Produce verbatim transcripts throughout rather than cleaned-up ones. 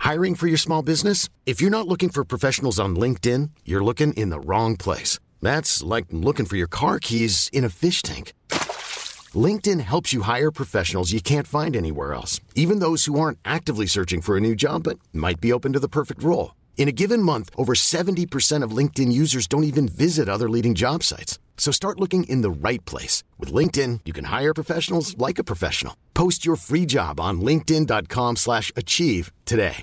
Hiring for your small business? If you're not looking for professionals on LinkedIn, you're looking in the wrong place. That's like looking for your car keys in a fish tank. LinkedIn helps you hire professionals you can't find anywhere else, even those who aren't actively searching for a new job but might be open to the perfect role. In a given month, over seventy percent of LinkedIn users don't even visit other leading job sites. So start looking in the right place. With LinkedIn, you can hire professionals like a professional. Post your free job on linkedin.com slash achieve today.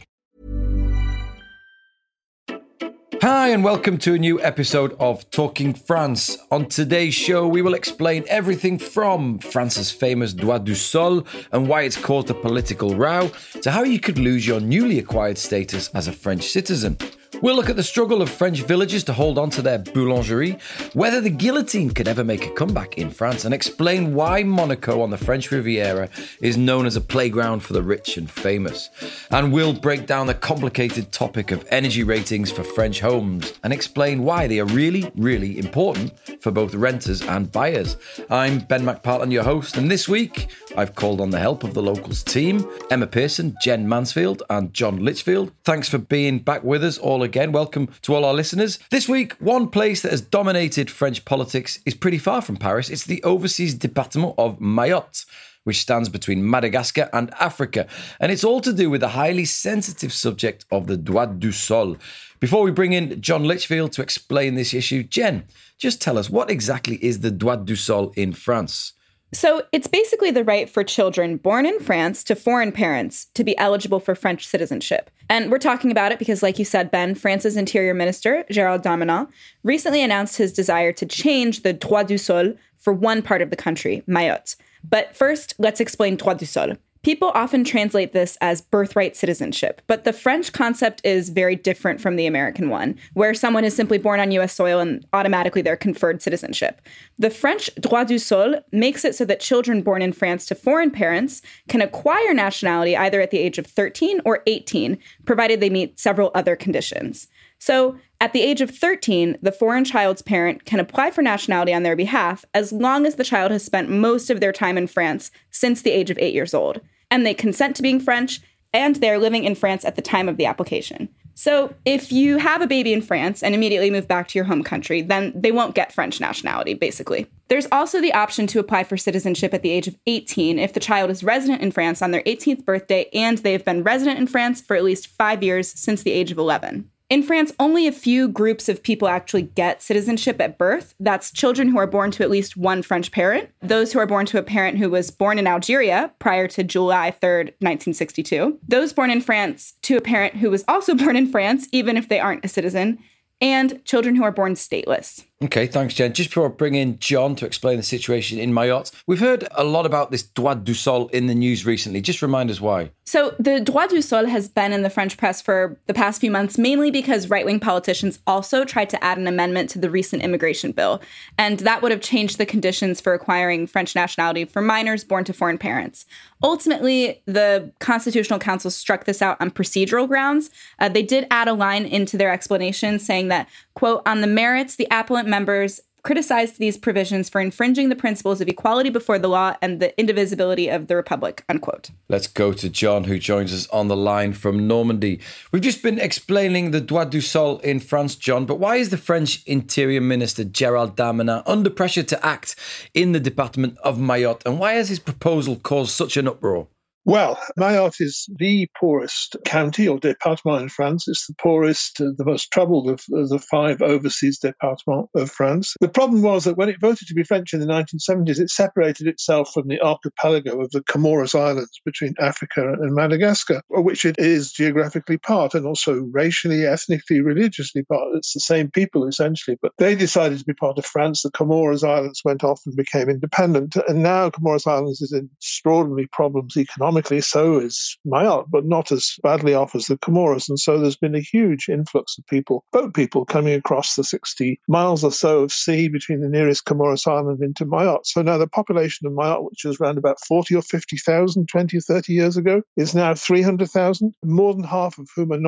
Hi, and welcome to a new episode of Talking France. On today's show, we will explain everything from France's famous Droit du Sol and why it's caused a political row, to how you could lose your newly acquired status as a French citizen. We'll look at the struggle of French villagers to hold on to their boulangerie, whether the guillotine could ever make a comeback in France, and explain why Monaco on the French Riviera is known as a playground for the rich and famous. And we'll break down the complicated topic of energy ratings for French homes and explain why they are really, really important for both renters and buyers. I'm Ben McPartland, your host, and this week I've called on the help of the locals team, Emma Pearson, Jen Mansfield, and John Litchfield. Thanks for being back with us all again. Welcome to all our listeners. This week, one place that has dominated French politics is pretty far from Paris. It's the overseas department of Mayotte, which stands between Madagascar and Africa. And it's all to do with the highly sensitive subject of the Droit du Sol. Before we bring in John Litchfield to explain this issue, Jen, just tell us, what exactly is the Droit du Sol in France? So it's basically the right for children born in France to foreign parents to be eligible for French citizenship. And we're talking about it because, like you said, Ben, France's Interior Minister, Gérald Darmanin, recently announced his desire to change the Droit du Sol for one part of the country, Mayotte. But first, let's explain Droit du Sol. People often translate this as birthright citizenship, but the French concept is very different from the American one, where someone is simply born on U S soil and automatically they're conferred citizenship. The French Droit du Sol makes it so that children born in France to foreign parents can acquire nationality either at the age of thirteen or eighteen, provided they meet several other conditions. So at the age of thirteen, the foreign child's parent can apply for nationality on their behalf as long as the child has spent most of their time in France since the age of eight years old. And they consent to being French, and they're living in France at the time of the application. So if you have a baby in France and immediately move back to your home country, then they won't get French nationality, basically. There's also the option to apply for citizenship at the age of eighteen if the child is resident in France on their eighteenth birthday and they've been resident in France for at least five years since the age of eleven. In France, only a few groups of people actually get citizenship at birth. That's children who are born to at least one French parent, those who are born to a parent who was born in Algeria prior to July third, nineteen sixty-two, those born in France to a parent who was also born in France, even if they aren't a citizen, and children who are born stateless. Okay, thanks, Jen. Just before I bring in John to explain the situation in Mayotte, we've heard a lot about this Droit du Sol in the news recently. Just remind us why. So the Droit du Sol has been in the French press for the past few months, mainly because right-wing politicians also tried to add an amendment to the recent immigration bill. And that would have changed the conditions for acquiring French nationality for minors born to foreign parents. Ultimately, the Constitutional Council struck this out on procedural grounds. Uh, they did add a line into their explanation saying that, quote, on the merits, the appellant members criticized these provisions for infringing the principles of equality before the law and the indivisibility of the republic, unquote. Let's go to John, who joins us on the line from Normandy. We've just been explaining the Droit du Sol in France, John, but why is the French Interior Minister Gérald Darmanin under pressure to act in the department of Mayotte, and why has his proposal caused such an uproar? Well, Mayotte is the poorest county or département in France. It's the poorest, uh, the most troubled of, of the five overseas départements of France. The problem was that when it voted to be French in the nineteen seventies, it separated itself from the archipelago of the Comoros Islands between Africa and Madagascar, of which it is geographically part and also racially, ethnically, religiously part. It's the same people, essentially. But they decided to be part of France. The Comoros Islands went off and became independent. And now Comoros Islands is in extraordinary problems economically. So is Mayotte, but not as badly off as the Comoros. And so there's been a huge influx of people, boat people, coming across the sixty miles or so of sea between the nearest Comoros island into Mayotte. So now the population of Mayotte, which was around about forty or fifty thousand twenty or thirty years ago, is now three hundred thousand, more than half of whom are not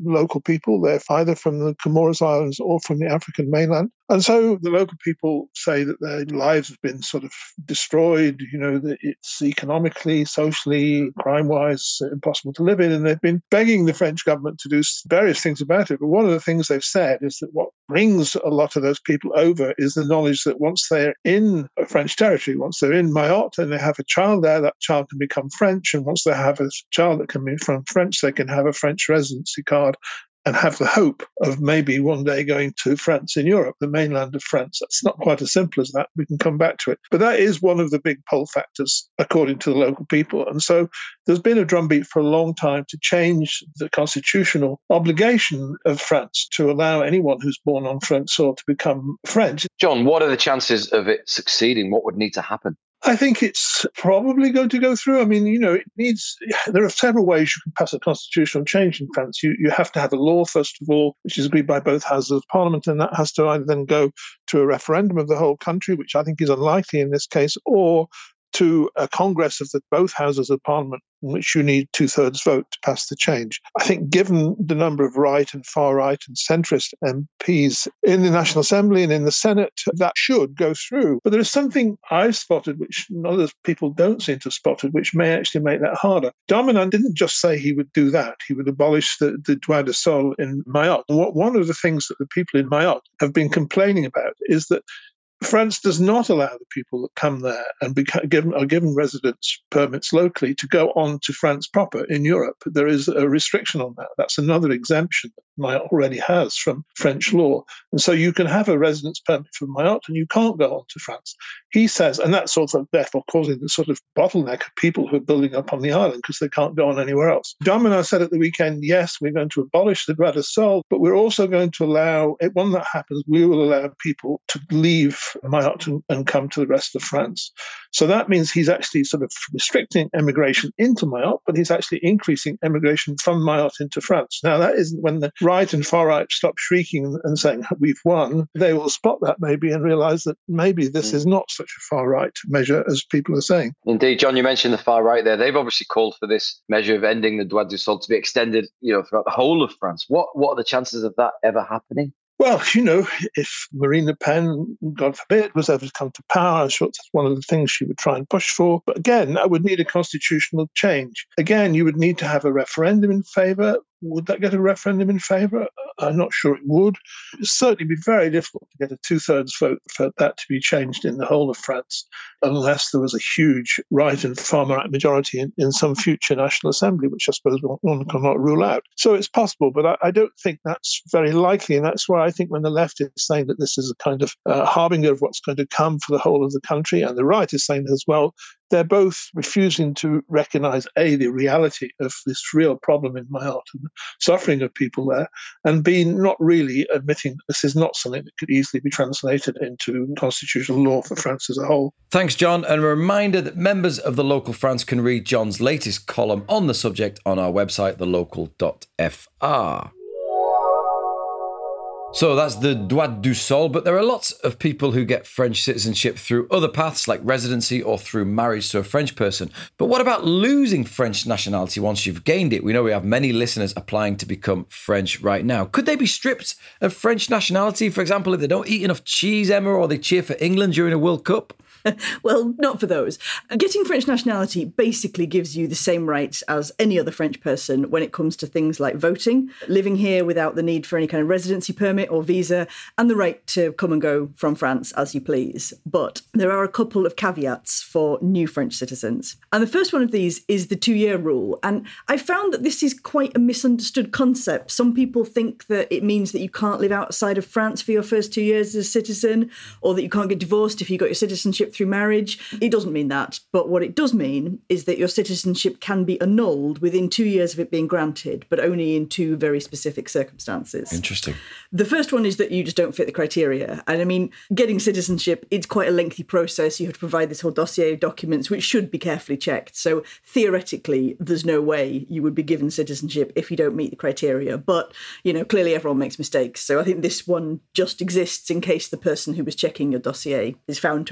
local people. They're either from the Comoros Islands or from the African mainland. And so the local people say that their lives have been sort of destroyed, you know, that it's economically, socially, crime-wise impossible to live in. And they've been begging the French government to do various things about it. But one of the things they've said is that what brings a lot of those people over is the knowledge that once they're in a French territory, once they're in Mayotte and they have a child there, that child can become French. And once they have a child that can be from French, they can have a French residency card and have the hope of maybe one day going to France in Europe, the mainland of France. That's not quite as simple as that. We can come back to it. But that is one of the big pull factors, according to the local people. And so there's been a drumbeat for a long time to change the constitutional obligation of France to allow anyone who's born on French soil to become French. John, what are the chances of it succeeding? What would need to happen? I think it's probably going to go through. I mean, you know, it needs, there are several ways you can pass a constitutional change in France. You you have to have a law, first of all, which is agreed by both houses of parliament, and that has to either then go to a referendum of the whole country, which I think is unlikely in this case, or to a congress of the both houses of parliament, in which you need two-thirds vote to pass the change. I think given the number of right and far-right and centrist M Ps in the National Assembly and in the Senate, that should go through. But there is something I've spotted, which other people don't seem to have spotted, which may actually make that harder. Darmanin didn't just say he would do that. He would abolish the, the droit de sol in Mayotte. What, one of the things that the people in Mayotte have been complaining about is that France does not allow the people that come there and be given, are given residence permits locally to go on to France proper in Europe. There is a restriction on that. That's another exemption that Mayotte already has from French law. And so you can have a residence permit from Mayotte and you can't go on to France. He says, and that's sort of therefore causing the sort of bottleneck of people who are building up on the island because they can't go on anywhere else. Darmanin said at the weekend, yes, we're going to abolish the droit de sol, but we're also going to allow, when that happens, we will allow people to leave Mayotte and, and come to the rest of France. So that means he's actually sort of restricting emigration into Mayotte, but he's actually increasing emigration from Mayotte into France. Now, that isn't when the right and far right stop shrieking and saying, we've won. They will spot that maybe and realise that maybe this mm. is not such a far right measure as people are saying. Indeed, John, you mentioned the far right there. They've obviously called for this measure of ending the droit du sol to be extended, you know, throughout the whole of France. What what are the chances of that ever happening? Well, you know, if Marine Le Pen, God forbid, was ever to come to power, I'm sure that's one of the things she would try and push for. But again, that would need a constitutional change. Again, you would need to have a referendum in favour. Would that get a referendum in favour? I'm not sure it would. It would certainly be very difficult to get a two-thirds vote for that to be changed in the whole of France, unless there was a huge right and far-right majority in, in some future National Assembly, which I suppose one, one cannot rule out. So it's possible, but I, I don't think that's very likely. And that's why I think when the left is saying that this is a kind of uh, harbinger of what's going to come for the whole of the country, and the right is saying as well, they're both refusing to recognise, A, the reality of this real problem in Mayotte and the suffering of people there, and B, not really admitting this is not something that could easily be translated into constitutional law for France as a whole. Thanks, John. And a reminder that members of The Local France can read John's latest column on the subject on our website, the local dot f r. So that's the droit du sol, but there are lots of people who get French citizenship through other paths like residency or through marriage to a French person. But what about losing French nationality once you've gained it? We know we have many listeners applying to become French right now. Could they be stripped of French nationality, for example, if they don't eat enough cheese, Emma, or they cheer for England during a World Cup? Well, not for those. Getting French nationality basically gives you the same rights as any other French person when it comes to things like voting, living here without the need for any kind of residency permit or visa, and the right to come and go from France as you please. But there are a couple of caveats for new French citizens. And the first one of these is the two-year rule. And I found that this is quite a misunderstood concept. Some people think that it means that you can't live outside of France for your first two years as a citizen, or that you can't get divorced if you got your citizenship through marriage. It doesn't mean that, but what it does mean is that your citizenship can be annulled within two years of it being granted, but only in two very specific circumstances. Interesting. The first one is that you just don't fit the criteria. And I mean, getting citizenship, it's quite a lengthy process. You have to provide this whole dossier of documents, which should be carefully checked. So theoretically, there's no way you would be given citizenship if you don't meet the criteria. But, you know, clearly everyone makes mistakes. So I think this one just exists in case the person who was checking your dossier is found to have made a mistake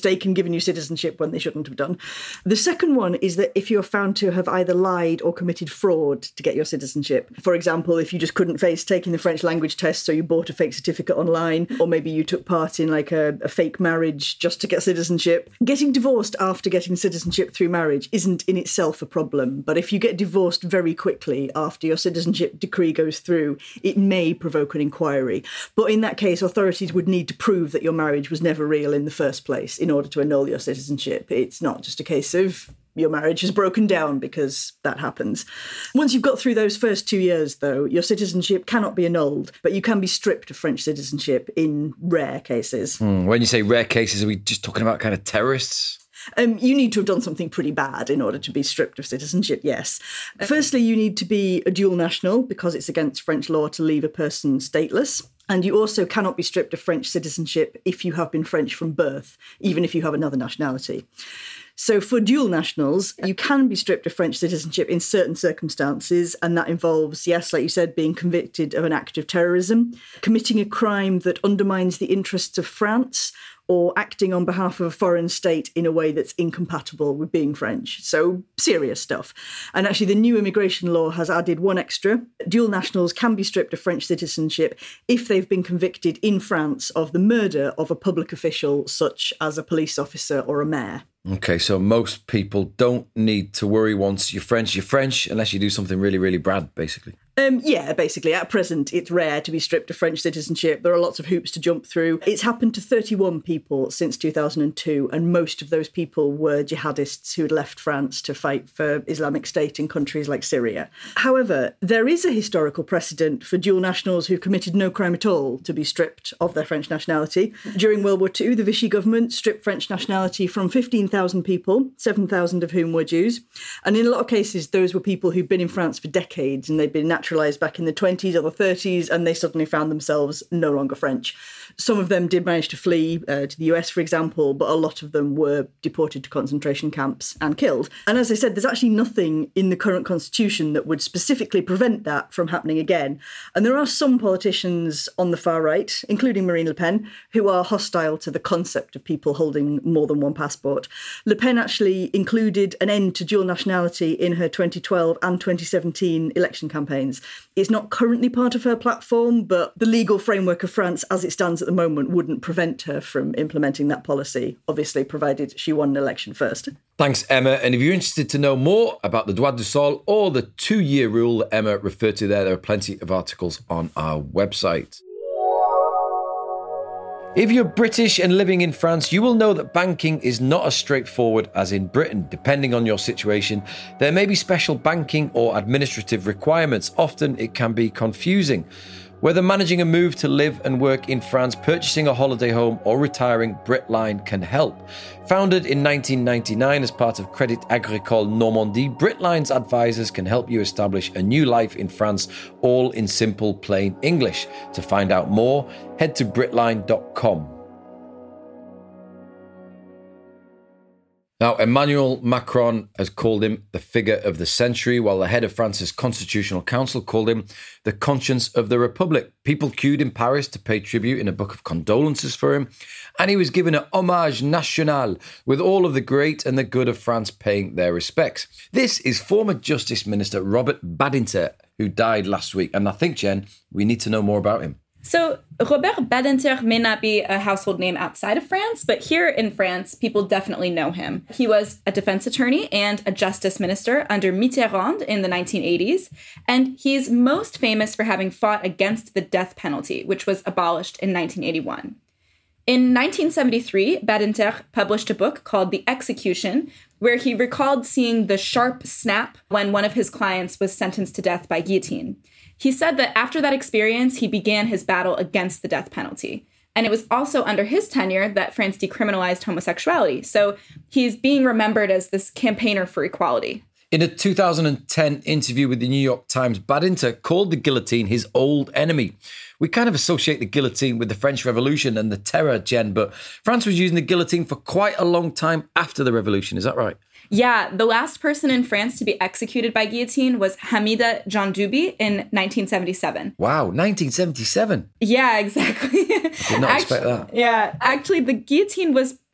mistaken, given you citizenship when they shouldn't have done. The second one is that if you're found to have either lied or committed fraud to get your citizenship, for example, if you just couldn't face taking the French language test, so you bought a fake certificate online, or maybe you took part in like a, a fake marriage just to get citizenship. Getting divorced after getting citizenship through marriage isn't in itself a problem, but if you get divorced very quickly after your citizenship decree goes through, it may provoke an inquiry. But in that case, authorities would need to prove that your marriage was never real in the first place in order to annul your citizenship. It's not just a case of your marriage has broken down, because that happens. Once you've got through those first two years, though, your citizenship cannot be annulled, but you can be stripped of French citizenship in rare cases. Mm, when you say rare cases, are we just talking about kind of terrorists? Um, you need to have done something pretty bad in order to be stripped of citizenship, yes. Firstly, you need to be a dual national, because it's against French law to leave a person stateless. And you also cannot be stripped of French citizenship if you have been French from birth, even if you have another nationality. So for dual nationals, you can be stripped of French citizenship in certain circumstances, and that involves, yes, like you said, being convicted of an act of terrorism, committing a crime that undermines the interests of France, or acting on behalf of a foreign state in a way that's incompatible with being French. So serious stuff. And actually, the new immigration law has added one extra. Dual nationals can be stripped of French citizenship if they've been convicted in France of the murder of a public official, such as a police officer or a mayor. Okay, so most people don't need to worry once you're French. You're French unless you do something really, really bad, basically. Um, yeah, basically. At present, it's rare to be stripped of French citizenship. There are lots of hoops to jump through. It's happened to thirty-one people since two thousand two, and most of those people were jihadists who had left France to fight for Islamic State in countries like Syria. However, there is a historical precedent for dual nationals who committed no crime at all to be stripped of their French nationality. During World War Two, the Vichy government stripped French nationality from fifteen thousand people, seven thousand of whom were Jews. And in a lot of cases, those were people who'd been in France for decades, and they'd been naturalised back in the twenties or the thirties, and they suddenly found themselves no longer French. Some of them did manage to flee uh, to the U S, for example, but a lot of them were deported to concentration camps and killed. And as I said, there's actually nothing in the current constitution that would specifically prevent that from happening again. And there are some politicians on the far right, including Marine Le Pen, who are hostile to the concept of people holding more than one passport. Le Pen actually included an end to dual nationality in her twenty twelve and twenty seventeen election campaigns. It's not currently part of her platform, but the legal framework of France as it stands at the moment wouldn't prevent her from implementing that policy, obviously provided she won an election first. Thanks, Emma. And if you're interested to know more about the droit du sol or the two-year rule that Emma referred to there, there are plenty of articles on our website. If you're British and living in France, you will know that banking is not as straightforward as in Britain. Depending on your situation, there may be special banking or administrative requirements. Often it can be confusing. Whether managing a move to live and work in France, purchasing a holiday home, or retiring, Britline can help. Founded in nineteen ninety-nine as part of Crédit Agricole Normandie, Britline's advisors can help you establish a new life in France, all in simple, plain English. To find out more, head to britline dot com. Now, Emmanuel Macron has called him the figure of the century, while the head of France's Constitutional Council called him the conscience of the Republic. People queued in Paris to pay tribute in a book of condolences for him, and he was given an hommage national, with all of the great and the good of France paying their respects. This is former Justice Minister Robert Badinter, who died last week, and I think, Jen, we need to know more about him. So Robert Badinter may not be a household name outside of France, but here in France, people definitely know him. He was a defense attorney and a justice minister under Mitterrand in the nineteen eighties, and he's most famous for having fought against the death penalty, which was abolished in nineteen eighty-one. In nineteen seventy-three, Badinter published a book called The Execution, where he recalled seeing the sharp snap when one of his clients was sentenced to death by guillotine. He said that after that experience, he began his battle against the death penalty. And it was also under his tenure that France decriminalized homosexuality. So he's being remembered as this campaigner for equality. In a two thousand ten interview with the New York Times, Badinter called the guillotine his old enemy. We kind of associate the guillotine with the French Revolution and the terror, Jen, but France was using the guillotine for quite a long time after the revolution. Is that right? Yeah, the last person in France to be executed by guillotine was Hamida Djandoubi in nineteen seventy-seven. Wow, nineteen seventy-seven? Yeah, exactly. I did not actually, expect that. Yeah, actually, the guillotine was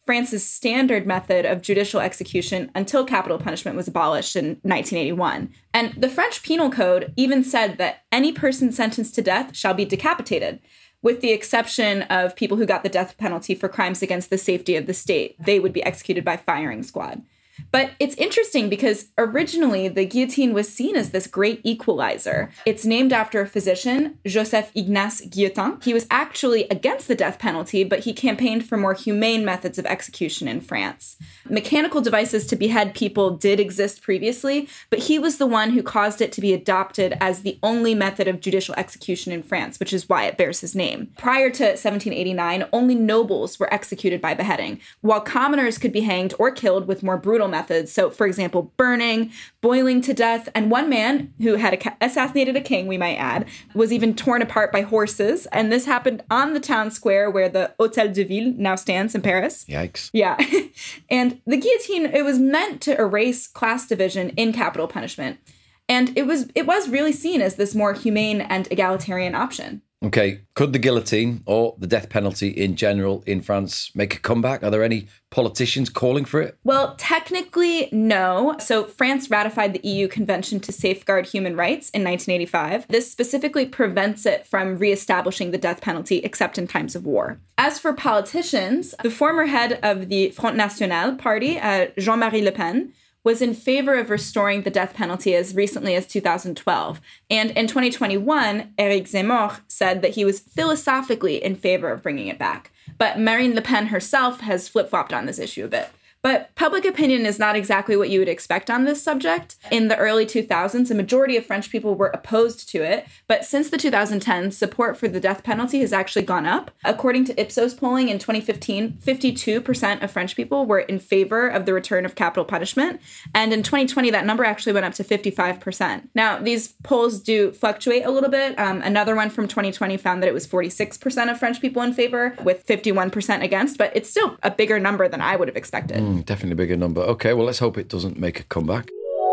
France's standard method of judicial execution until capital punishment was abolished in nineteen eighty-one. And the French Penal Code even said that any person sentenced to death shall be decapitated, with the exception of people who got the death penalty for crimes against the safety of the state. They would be executed by firing squad. But it's interesting because originally the guillotine was seen as this great equalizer. It's named after a physician, Joseph Ignace Guillotin. He was actually against the death penalty, but he campaigned for more humane methods of execution in France. Mechanical devices to behead people did exist previously, but he was the one who caused it to be adopted as the only method of judicial execution in France, which is why it bears his name. Prior to seventeen eighty-nine, only nobles were executed by beheading, while commoners could be hanged or killed with more brutal methods. So, for example, burning, boiling to death, and one man who had a, assassinated a king, we might add, was even torn apart by horses. And this happened on the town square where the Hôtel de Ville now stands in Paris. Yikes. Yeah. And the guillotine, it was meant to erase class division in capital punishment. And it was it was really seen as this more humane and egalitarian option. Okay, could the guillotine or the death penalty in general in France make a comeback? Are there any politicians calling for it? Well, technically, no. So France ratified the E U Convention to Safeguard Human Rights in nineteen eighty-five. This specifically prevents it from reestablishing the death penalty except in times of war. As for politicians, the former head of the Front National party, uh, Jean-Marie Le Pen, was in favor of restoring the death penalty as recently as two thousand twelve. And in twenty twenty-one, Éric Zemmour said that he was philosophically in favor of bringing it back. But Marine Le Pen herself has flip-flopped on this issue a bit. But public opinion is not exactly what you would expect on this subject. In the early two thousands, a majority of French people were opposed to it. But since the twenty tens, support for the death penalty has actually gone up. According to Ipsos polling in twenty fifteen, fifty-two percent of French people were in favor of the return of capital punishment. And in twenty twenty, that number actually went up to fifty-five percent. Now, these polls do fluctuate a little bit. Um, another one from twenty twenty found that it was forty-six percent of French people in favor, with fifty-one percent against. But it's still a bigger number than I would have expected. Mm. Definitely a bigger number. Okay, well, let's hope it doesn't make a comeback.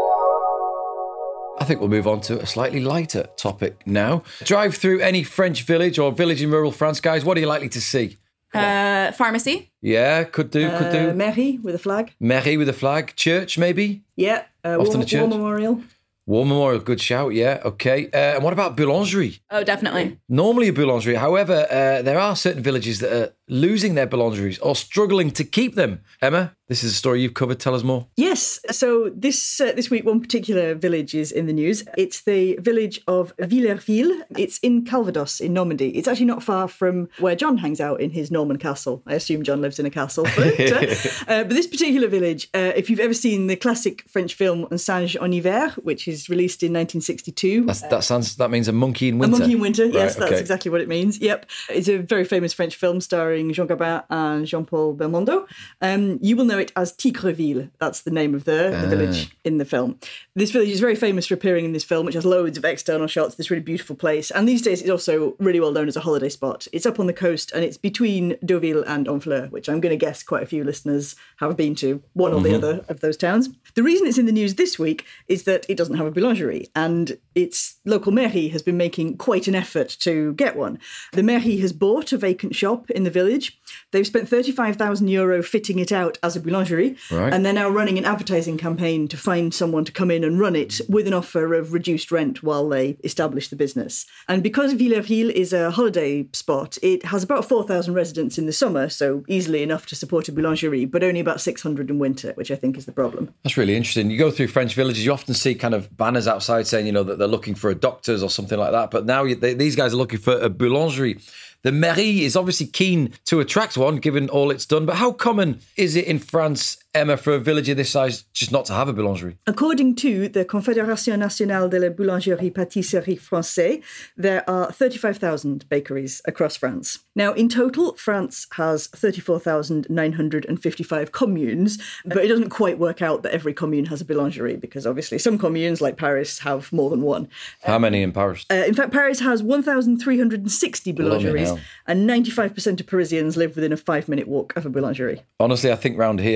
I think we'll move on to a slightly lighter topic now. Drive through any French village or village in rural France, guys. What are you likely to see? Uh, pharmacy. Yeah, could do, could do. Uh, mairie with a flag. Mairie with a flag. Church, maybe? Yeah. Uh, Often war, a church. War memorial. War memorial, good shout, yeah, okay. Uh, and what about boulangerie? Oh, definitely. Normally a boulangerie. However, uh, there are certain villages that are losing their boulangeries or struggling to keep them. Emma, this is a story you've covered. Tell us more. Yes. So this uh, this week, one particular village is in the news. It's the village of Villerville. It's in Calvados in Normandy. It's actually not far from where John hangs out in his Norman castle. I assume John lives in a castle. But, uh, uh, but this particular village, uh, if you've ever seen the classic French film Un singe en hiver, which is released in nineteen sixty-two. That's, that sounds. That means a monkey in winter. A monkey in winter, yes, Right, that's okay. exactly what it means. Yep. It's a very famous French film starring Jean Gabin and Jean-Paul Belmondo. Um, you will know it as Tigreville. That's the name of the, the village in the film. This village is very famous for appearing in this film, which has loads of external shots, this really beautiful place. And these days it's also really well known as a holiday spot. It's up on the coast and it's between Deauville and Honfleur, which I'm going to guess quite a few listeners have been to, one or the other of those towns. The reason it's in the news this week is that it doesn't have a boulangerie, and its local mairie has been making quite an effort to get one. The mairie has bought a vacant shop in the village. They've spent thirty-five thousand euro fitting it out as a boulangerie, Right. and they're now running an advertising campaign to find someone to come in and run it with an offer of reduced rent while they establish the business. And because Villerville is a holiday spot, it has about four thousand residents in the summer, so easily enough to support a boulangerie, but only about six hundred in winter, which I think is the problem. That's really interesting. You go through French villages, you often see kind of banners outside saying, you know, that they're looking for a doctor's or something like that. But now you, they, these guys are looking for a boulangerie. The mairie is obviously keen to attract one, given all it's done. But how common is it in France, Emma, for a village of this size just not to have a boulangerie? According to the Confédération Nationale de la Boulangerie-Pâtisserie Française, there are thirty-five thousand bakeries across France. Now, in total, France has thirty-four thousand nine hundred fifty-five communes, but it doesn't quite work out that every commune has a boulangerie, because obviously some communes, like Paris, have more than one. How many in Paris? Uh, in fact, Paris has one thousand three hundred sixty boulangeries, hell. and ninety-five percent of Parisians live within a five-minute walk of a boulangerie. Honestly, I think round here that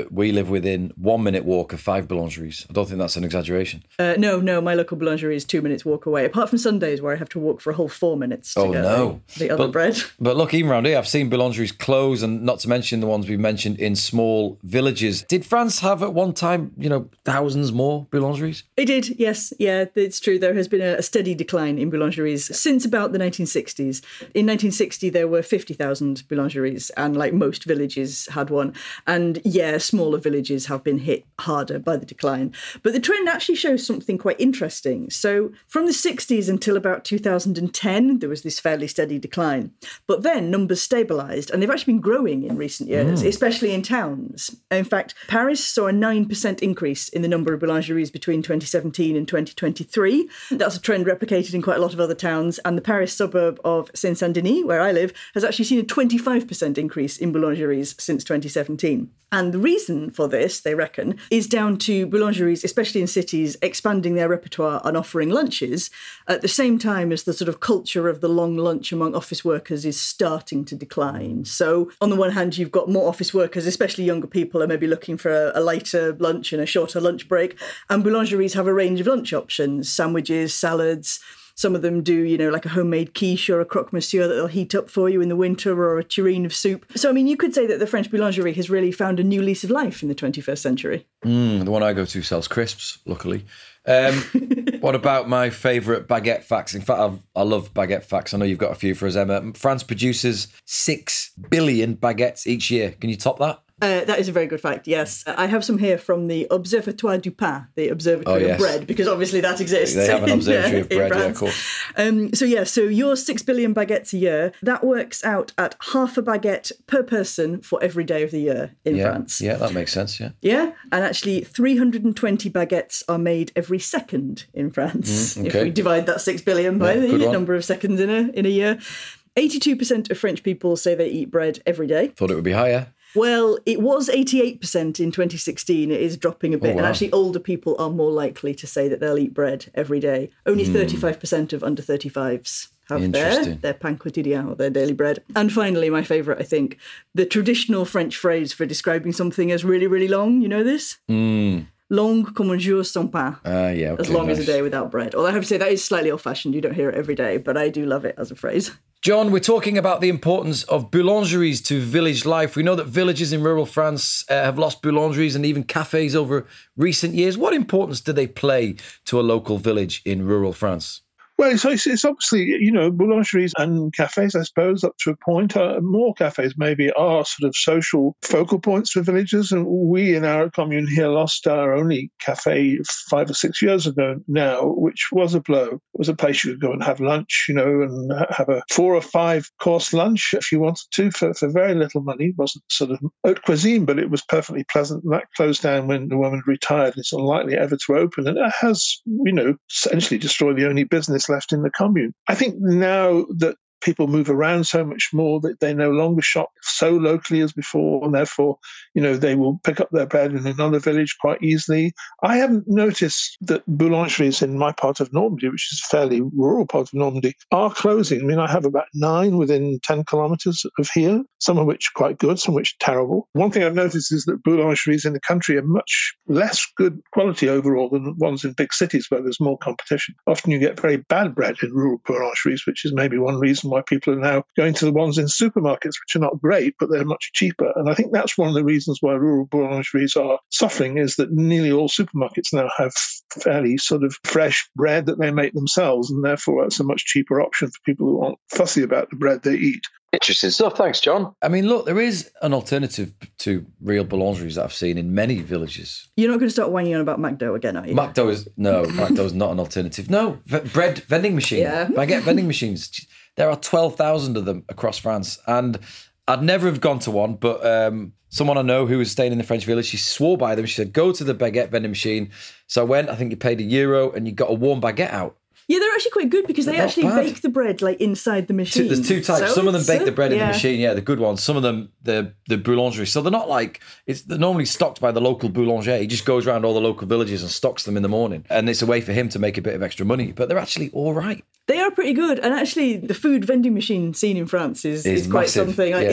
that we live within one minute walk of five boulangeries. I don't think that's an exaggeration. Uh, no, no, my local boulangerie is two minutes walk away, apart from Sundays where I have to walk for a whole four minutes to oh, get no. the, the other but, bread. But look, even around here, I've seen boulangeries close, and not to mention the ones we've mentioned in small villages. Did France have at one time, you know, thousands more boulangeries? It did, yes. Yeah, it's true. There has been a, a steady decline in boulangeries since about the nineteen sixties. In nineteen sixty, there were fifty thousand boulangeries, and like most villages had one. And yeah, smaller villages have been hit harder by the decline. But the trend actually shows something quite interesting. So from the sixties until about two thousand ten, there was this fairly steady decline. But then numbers stabilised, and they've actually been growing in recent years, mm. especially in towns. In fact, Paris saw a nine percent increase in the number of boulangeries between twenty seventeen and twenty twenty-three. That's a trend replicated in quite a lot of other towns. And the Paris suburb of Seine-Saint-Denis, where I live, has actually seen a twenty-five percent increase in boulangeries since twenty seventeen. And the reason for this, they reckon, is down to boulangeries, especially in cities, expanding their repertoire and offering lunches at the same time as the sort of culture of the long lunch among office workers is starting to decline. So on the one hand, you've got more office workers, especially younger people, are maybe looking for a, a lighter lunch and a shorter lunch break. And boulangeries have a range of lunch options, sandwiches, salads. Some of them do, you know, like a homemade quiche or a croque monsieur that they'll heat up for you in the winter, or a tureen of soup. So, I mean, you could say that the French boulangerie has really found a new lease of life in the twenty-first century. Mm, the one I go to sells crisps, luckily. Um, what about my favourite baguette facts? In fact, I've, I love baguette facts. I know you've got a few for us, Emma. France produces six billion baguettes each year. Can you top that? Uh, that is a very good fact, yes. I have some here from the Observatoire du Pain, the Observatory oh, yes. of Bread, because obviously that exists. They have an observatory in, of bread, France. yeah, of course. Um, so, yeah, so your six billion baguettes a year, that works out at half a baguette per person for every day of the year in yeah, France. Yeah, that makes sense, yeah. Yeah, and actually three hundred twenty baguettes are made every second in France. Mm, okay. If we divide that six billion by yeah, the number of seconds in a in a year. eighty-two percent of French people say they eat bread every day. Thought it would be higher. Well, it was eighty-eight percent in twenty sixteen. It is dropping a bit. Oh, wow. And actually, older people are more likely to say that they'll eat bread every day. Only mm. thirty-five percent of under thirty-fives have their, their pain quotidien, or their daily bread. And finally, my favourite, I think, the traditional French phrase for describing something as really, really long. You know this? Mm. Long comme un jour sans pain. Uh, yeah, okay, as long nice. as a day without bread. Although I have to say that is slightly old-fashioned. You don't hear it every day, but I do love it as a phrase. John, we're talking about the importance of boulangeries to village life. We know that villages in rural France uh, have lost boulangeries and even cafes over recent years. What importance do they play to a local village in rural France? Well, it's, it's obviously, you know, boulangeries and cafes, I suppose, up to a point. Uh, more cafes maybe are sort of social focal points for villagers. And we in our commune here lost our only cafe five or six years ago now, which was a blow. It was a place you could go and have lunch, you know, and have a four or five course lunch if you wanted to for, for very little money. It wasn't sort of haute cuisine, but it was perfectly pleasant. And that closed down when the woman retired. It's unlikely ever to open. And it has, you know, essentially destroyed the only business left in the commune. I think now that people move around so much more that they no longer shop so locally as before, and therefore, you know, they will pick up their bread in another village quite easily. I haven't noticed that boulangeries in my part of Normandy, which is a fairly rural part of Normandy, are closing. I mean, I have about nine within ten kilometres of here, some of which are quite good, some of which are terrible. One thing I've noticed is that boulangeries in the country are much less good quality overall than ones in big cities where there's more competition. Often you get very bad bread in rural boulangeries, which is maybe one reason why people are now going to the ones in supermarkets, which are not great, but they're much cheaper. And I think that's one of the reasons why rural boulangeries are suffering, is that nearly all supermarkets now have fairly sort of fresh bread that they make themselves, and therefore it's a much cheaper option for people who aren't fussy about the bread they eat. Interesting stuff. Thanks, John. I mean, look, there is an alternative to real boulangeries that I've seen in many villages. You're not going to start whining on about McDo again, are you? McDo is, no, McDo is not an alternative. No, v- bread vending machine. Yeah. Baguette vending machines. There are twelve thousand of them across France. And I'd never have gone to one, but um, someone I know who was staying in the French village, she swore by them. She said, go to the baguette vending machine. So I went, I think you paid a euro and you got a warm baguette out. Yeah, they're actually quite good because they They're not actually bad. bake the bread like inside the machine. Two, there's two types. So Some of them bake the bread yeah. in the machine, yeah, the good ones. Some of them, the the boulangerie. So they're not like, it's they're normally stocked by the local boulanger. He just goes around all the local villages and stocks them in the morning. And it's a way for him to make a bit of extra money. But they're actually all right. They are pretty good. And actually, the food vending machine scene in France is, Is is quite massive, something. yeah. In the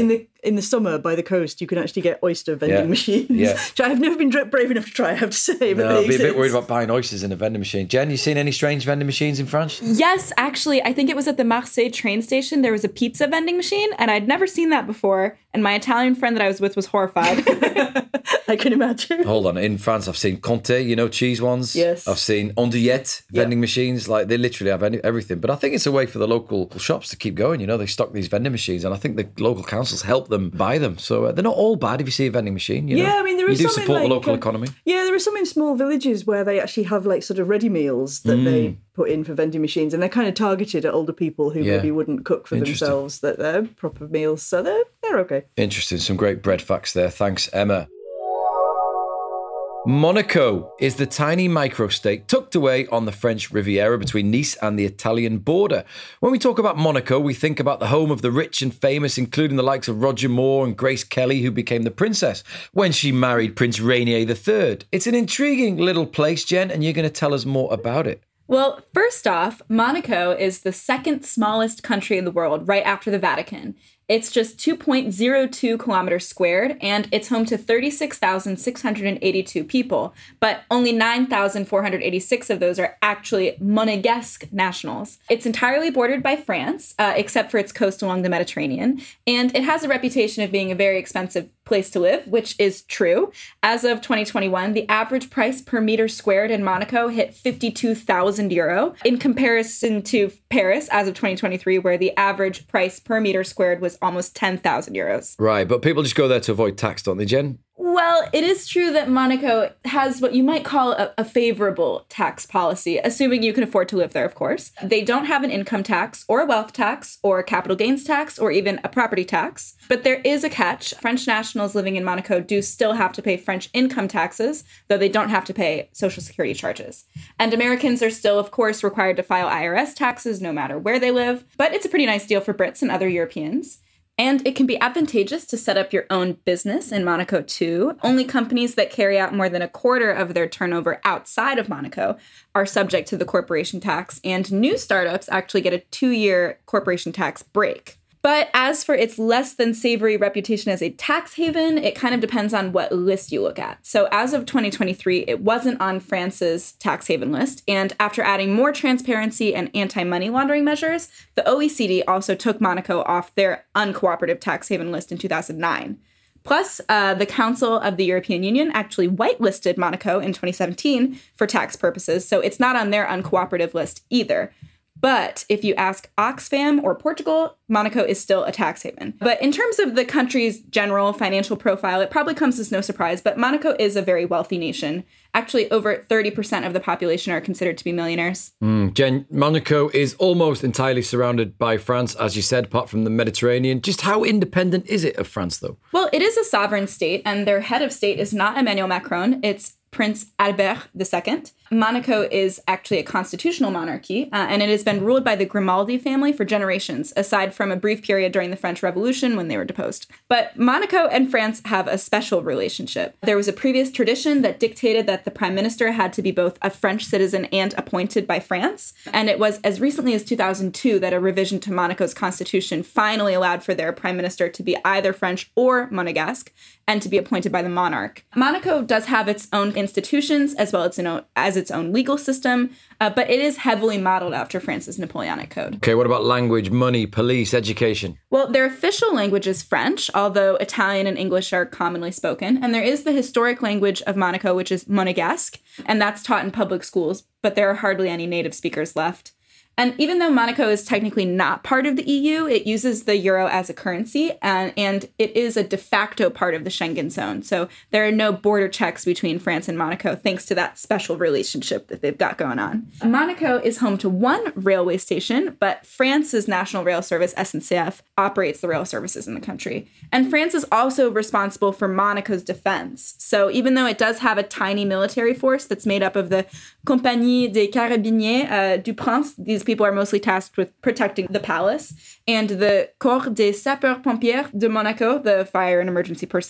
in the summer by the coast, you can actually get oyster vending Yeah. machines, Yeah. which I've never been brave enough to try, I have to say. But No, they I'd be a bit exist. worried about buying oysters in a vending machine. Jen, you seen any strange vending machines in France? Yes, actually, I think it was at the Marseille train station. There was a pizza vending machine, and I'd never seen that before. And my Italian friend that I was with was horrified. I can imagine. Hold on. In France, I've seen Comté, you know, cheese ones. Yes. I've seen Andouillette vending machines. Like, they literally have any, everything. But I think it's a way for the local shops to keep going. You know, they stock these vending machines, and I think the local councils help them buy them. So uh, they're not all bad if you see a vending machine. You know? Yeah, I mean, there you is do some in, support the like, local uh, economy. Yeah, there are some in small villages where they actually have like sort of ready meals that they put in for vending machines, and they're kind of targeted at older people who Yeah. maybe wouldn't cook for Interesting. themselves. That they're proper meals, so they're they're okay. Interesting. Some great bread facts there. Thanks, Emma. Monaco is the tiny microstate tucked away on the French Riviera between Nice and the Italian border. When we talk about Monaco, we think about the home of the rich and famous, including the likes of Roger Moore and Grace Kelly, who became the princess when she married Prince Rainier the third. It's an intriguing little place, Jen, and you're going to tell us more about it. Well, first off, Monaco is the second smallest country in the world, right after the Vatican. It's just two point zero two kilometers squared, and it's home to thirty-six thousand six hundred eighty-two people, but only nine thousand four hundred eighty-six of those are actually Monegasque nationals. It's entirely bordered by France, uh, except for its coast along the Mediterranean, and it has a reputation of being a very expensive place to live, which is true. As of twenty twenty-one, the average price per meter squared in Monaco hit fifty-two thousand euro, in comparison to Paris as of twenty twenty-three, where the average price per meter squared was almost ten thousand euros. Right, but people just go there to avoid tax, don't they, Jen? Well, it is true that Monaco has what you might call a, a favorable tax policy, assuming you can afford to live there, of course. They don't have an income tax or a wealth tax or a capital gains tax or even a property tax. But there is a catch. French nationals living in Monaco do still have to pay French income taxes, though they don't have to pay Social Security charges. And Americans are still, of course, required to file I R S taxes no matter where they live. But it's a pretty nice deal for Brits and other Europeans. And it can be advantageous to set up your own business in Monaco, too. Only companies that carry out more than a quarter of their turnover outside of Monaco are subject to the corporation tax, and new startups actually get a two-year corporation tax break. But as for its less than savory reputation as a tax haven, it kind of depends on what list you look at. So as of twenty twenty-three, it wasn't on France's tax haven list. And after adding more transparency and anti-money laundering measures, the O E C D also took Monaco off their uncooperative tax haven list in two thousand nine. Plus, uh, the Council of the European Union actually whitelisted Monaco in twenty seventeen for tax purposes, so it's not on their uncooperative list either. But if you ask Oxfam or Portugal, Monaco is still a tax haven. But in terms of the country's general financial profile, it probably comes as no surprise, but Monaco is a very wealthy nation. Actually, over thirty percent of the population are considered to be millionaires. Mm, Jen, Monaco is almost entirely surrounded by France, as you said, apart from the Mediterranean. Just how independent is it of France, though? Well, it is a sovereign state, and their head of state is not Emmanuel Macron. It's Prince Albert the Second. Monaco is actually a constitutional monarchy, uh, and it has been ruled by the Grimaldi family for generations, aside from a brief period during the French Revolution when they were deposed. But Monaco and France have a special relationship. There was a previous tradition that dictated that the prime minister had to be both a French citizen and appointed by France, and it was as recently as two thousand two that a revision to Monaco's constitution finally allowed for their prime minister to be either French or Monegasque, and to be appointed by the monarch. Monaco does have its own institutions as well as, you know, as its own legal system, uh, but it is heavily modeled after France's Napoleonic Code. Okay, what about language, money, police, education? Well, their official language is French, although Italian and English are commonly spoken. And there is the historic language of Monaco, which is Monegasque, and that's taught in public schools, but there are hardly any native speakers left. And even though Monaco is technically not part of the E U, it uses the euro as a currency, and, and it is a de facto part of the Schengen zone. So there are no border checks between France and Monaco, thanks to that special relationship that they've got going on. Monaco is home to one railway station, but France's national rail service, S N C F, operates the rail services in the country. And France is also responsible for Monaco's defense. So even though it does have a tiny military force that's made up of the Compagnie des Carabiniers uh, du Prince, these people are mostly tasked with protecting the palace, and the Corps des Sapeurs-Pompiers de Monaco, the fire and emergency personnel.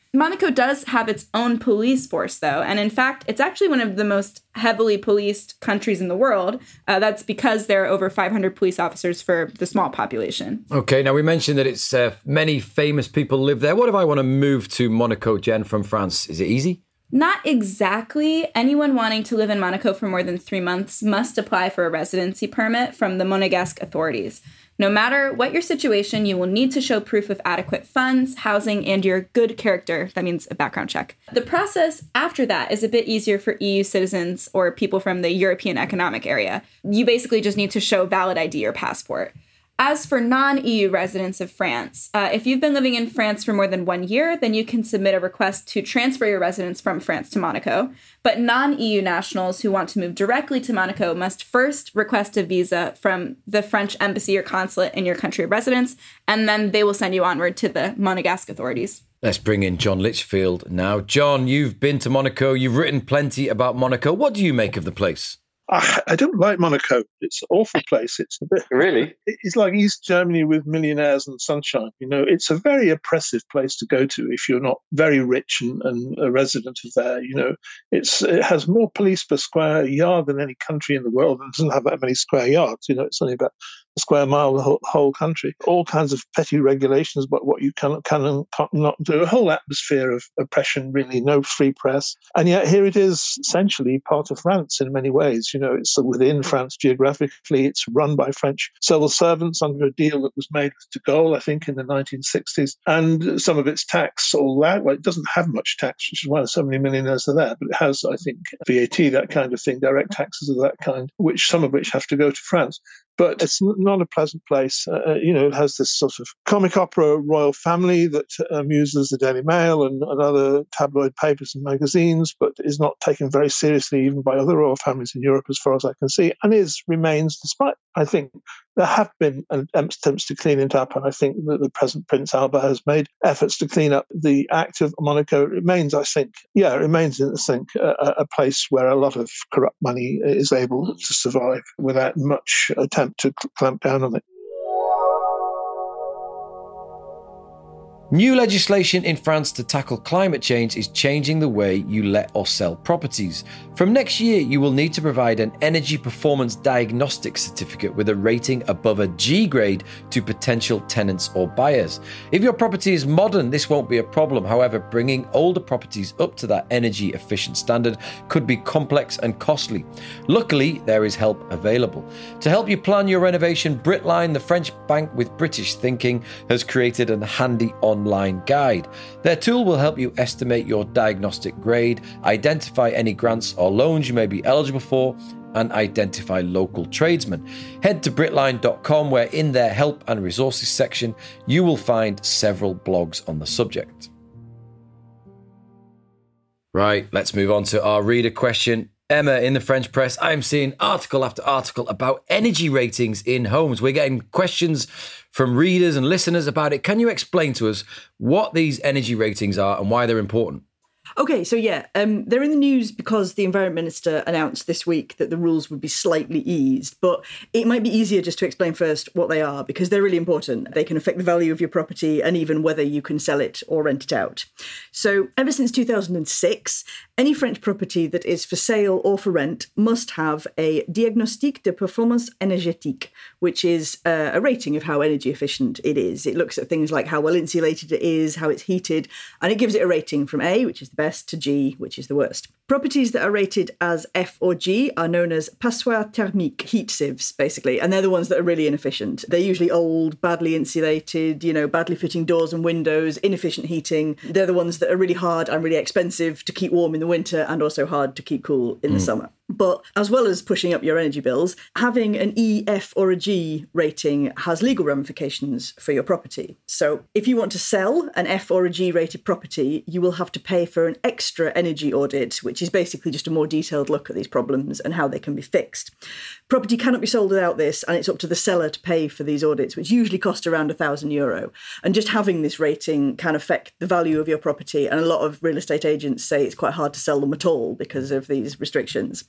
Monaco does have its own police force, though, and in fact, it's actually one of the most heavily policed countries in the world. Uh, that's because there are over five hundred police officers for the small population. Okay, now we mentioned that it's uh, many famous people live there. What if I want to move to Monaco, Jen, from France? Is it easy? Not exactly. Anyone wanting to live in Monaco for more than three months must apply for a residency permit from the Monegasque authorities. No matter what your situation, you will need to show proof of adequate funds, housing, and your good character. That means a background check. The process after that is a bit easier for E U citizens or people from the European Economic Area. You basically just need to show valid I D or passport. As for non-E U residents of France, uh, if you've been living in France for more than one year, then you can submit a request to transfer your residence from France to Monaco. But non-E U nationals who want to move directly to Monaco must first request a visa from the French embassy or consulate in your country of residence, and then they will send you onward to the Monegasque authorities. Let's bring in John Litchfield now. John, you've been to Monaco. You've written plenty about Monaco. What do you make of the place? I don't like Monaco. It's an awful place. It's a bit really. It's like East Germany with millionaires and sunshine. You know, it's a very oppressive place to go to if you're not very rich and, and a resident of there. You know, it's it has more police per square yard than any country in the world, and doesn't have that many square yards. You know, it's only about a square mile the whole, whole country. All kinds of petty regulations about what you can can and cannot do. A whole atmosphere of oppression. Really, no free press. And yet here it is, essentially part of France in many ways. You know, it's within France geographically. It's run by French civil servants under a deal that was made with de Gaulle, I think, in the nineteen sixties. And some of its tax, all that, well, it doesn't have much tax, which is why so many millionaires are there. But it has, I think, V A T, that kind of thing, direct taxes of that kind, which some of which have to go to France. But it's not a pleasant place. Uh, you know, it has this sort of comic opera royal family that amuses the Daily Mail and, and other tabloid papers and magazines, but is not taken very seriously even by other royal families in Europe, as far as I can see, and is remains, despite, I think, there have been attempts to clean it up, and I think that the present Prince Albert has made efforts to clean up the act of Monaco. It remains, I think, yeah, it remains, I think, a, a place where a lot of corrupt money is able to survive without much attempt to clamp down on it. New legislation in France to tackle climate change is changing the way you let or sell properties. From next year, you will need to provide an energy performance diagnostic certificate with a rating above a G grade to potential tenants or buyers. If your property is modern, this won't be a problem. However, bringing older properties up to that energy efficient standard could be complex and costly. Luckily, there is help available. To help you plan your renovation, Britline, the French bank with British thinking, has created a handy online online guide. Their tool will help you estimate your diagnostic grade, identify any grants or loans you may be eligible for, and identify local tradesmen. Head to Britline dot com, where in their help and resources section, you will find several blogs on the subject. Right, let's move on to our reader question. Emma, in the French press, I'm seeing article after article about energy ratings in homes. We're getting questions from readers and listeners about it. Can you explain to us what these energy ratings are and why they're important? Okay, so yeah, um, they're in the news because the Environment Minister announced this week that the rules would be slightly eased, but it might be easier just to explain first what they are, because they're really important. They can affect the value of your property and even whether you can sell it or rent it out. So ever since two thousand six, any French property that is for sale or for rent must have a Diagnostic de Performance Énergétique, which is uh, a rating of how energy efficient it is. It looks at things like how well insulated it is, how it's heated, and it gives it a rating from A, which is the best, to G, which is the worst. Properties that are rated as F or G are known as passoires thermiques, heat sieves, basically, and they're the ones that are really inefficient. They're usually old, badly insulated, you know, badly fitting doors and windows, inefficient heating. They're the ones that are really hard and really expensive to keep warm in the winter and also hard to keep cool in mm. the summer. But as well as pushing up your energy bills, having an E, F or a G rating has legal ramifications for your property. So if you want to sell an F or a G rated property, you will have to pay for an extra energy audit, which is basically just a more detailed look at these problems and how they can be fixed. Property cannot be sold without this, and it's up to the seller to pay for these audits, which usually cost around a thousand euro. And just having this rating can affect the value of your property, and a lot of real estate agents say it's quite hard to sell them at all because of these restrictions.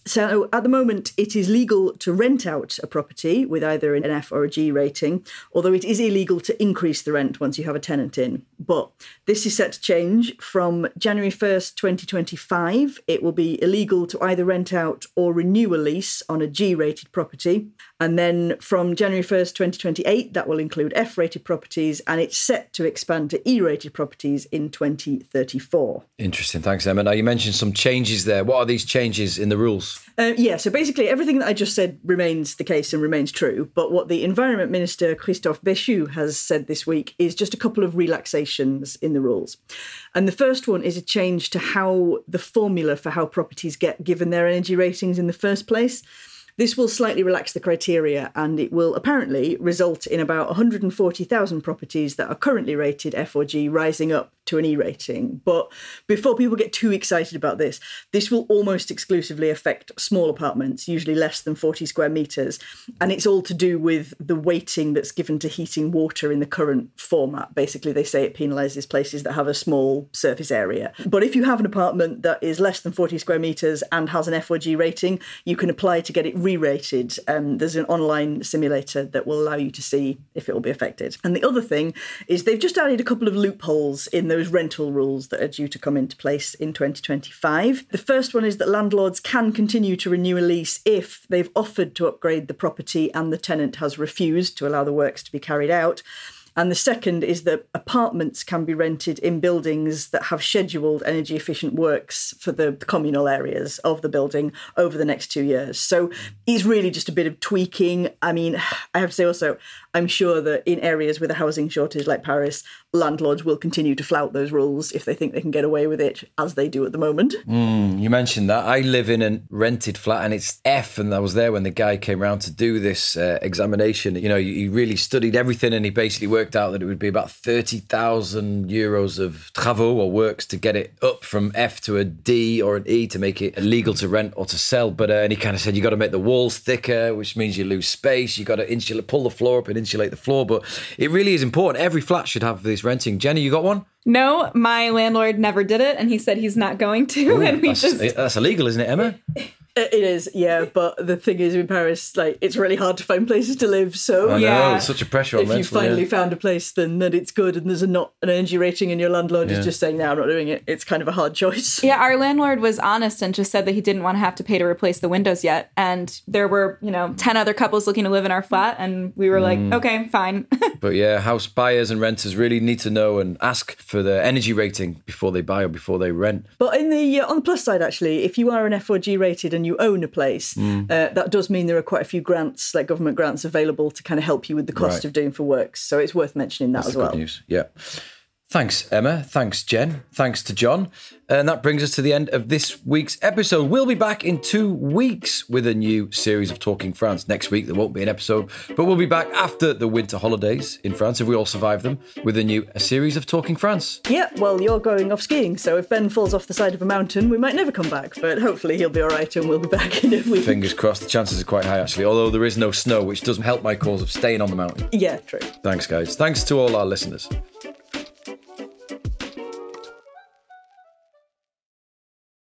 So at the moment, it is legal to rent out a property with either an F or a G rating, although it is illegal to increase the rent once you have a tenant in. But this is set to change from January first, twenty twenty-five. It will be illegal to either rent out or renew a lease on a G-rated property. And then from January first, twenty twenty-eight, that will include F-rated properties, and it's set to expand to E-rated properties in twenty thirty-four. Interesting. Thanks, Emma. Now, you mentioned some changes there. What are these changes in the rules? Uh, yeah, so basically everything that I just said remains the case and remains true. But what the Environment Minister, Christophe Béchu, has said this week is just a couple of relaxations in the rules. And the first one is a change to how the formula for how properties get given their energy ratings in the first place. This will slightly relax the criteria, and it will apparently result in about one hundred forty thousand properties that are currently rated F or G rising up to an E rating. But before people get too excited about this, this will almost exclusively affect small apartments, usually less than forty square metres. And it's all to do with the weighting that's given to heating water in the current format. Basically, they say it penalises places that have a small surface area. But if you have an apartment that is less than forty square metres and has an F or G rating, you can apply to get it re-rated. Um, there's an online simulator that will allow you to see if it will be affected. And the other thing is they've just added a couple of loopholes in those rental rules that are due to come into place in twenty twenty-five. The first one is that landlords can continue to renew a lease if they've offered to upgrade the property and the tenant has refused to allow the works to be carried out. And the second is that apartments can be rented in buildings that have scheduled energy efficient works for the communal areas of the building over the next two years. So it's really just a bit of tweaking. I mean, I have to say also, I'm sure that in areas with a housing shortage like Paris, landlords will continue to flout those rules if they think they can get away with it, as they do at the moment. Mm, you mentioned that. I live in a rented flat and it's F, and I was there when the guy came around to do this uh, examination. You know, he really studied everything, and he basically worked out that it would be about thirty thousand euros of travaux or works to get it up from F to a D or an E to make it illegal to rent or to sell. But uh, and he kind of said you got to make the walls thicker, which means you lose space. You got to insulate, pull the floor up and insulate the floor. But it really is important. Every flat should have this renting. Jenny, you got one? No, my landlord never did it, and he said he's not going to. Ooh, and we that's, just that's illegal, isn't it, Emma? It is, yeah, but the thing is in Paris, like, it's really hard to find places to live, so I know, yeah. it's such a pressure on if you mentally, finally yeah. found a place, then that it's good and there's a not an energy rating and your landlord Yeah. is just saying, no, I'm not doing it. It's kind of a hard choice. Yeah, our landlord was honest and just said that he didn't want to have to pay to replace the windows yet. And there were, you know, ten other couples looking to live in our flat, and we were like, okay, fine. But yeah, house buyers and renters really need to know and ask for the energy rating before they buy or before they rent. But in the uh, on the plus side, actually, if you are an F or G rated and you own a place, mm. uh, that does mean there are quite a few grants, like government grants, available to kind of help you with the cost Right. of doing for works. So it's worth mentioning that That's as the well. good news. Yeah. Thanks, Emma. Thanks, Jen. Thanks to John. And that brings us to the end of this week's episode. We'll be back in two weeks with a new series of Talking France. Next week, there won't be an episode, but we'll be back after the winter holidays in France, if we all survive them, with a new a series of Talking France. Yeah, well, you're going off skiing, so if Ben falls off the side of a mountain, we might never come back, but hopefully he'll be all right and we'll be back in a week. Fingers crossed. The chances are quite high, actually, although there is no snow, which doesn't help my cause of staying on the mountain. Yeah, true. Thanks, guys. Thanks to all our listeners.